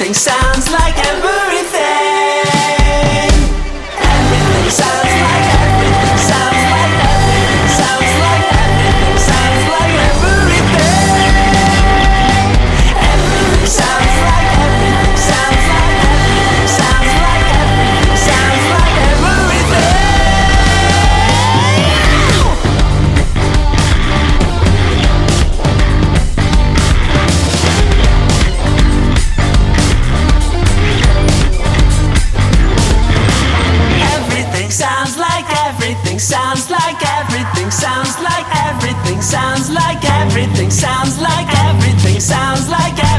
Everything sounds like everything. Everything sounds like everything sounds like everything sounds like everything sounds like everything. Everything sounds like everything sounds like everything sounds like everything sounds like everything. Everything sounds like everything sounds like everything sounds like everything sounds like everything sounds like everything sounds like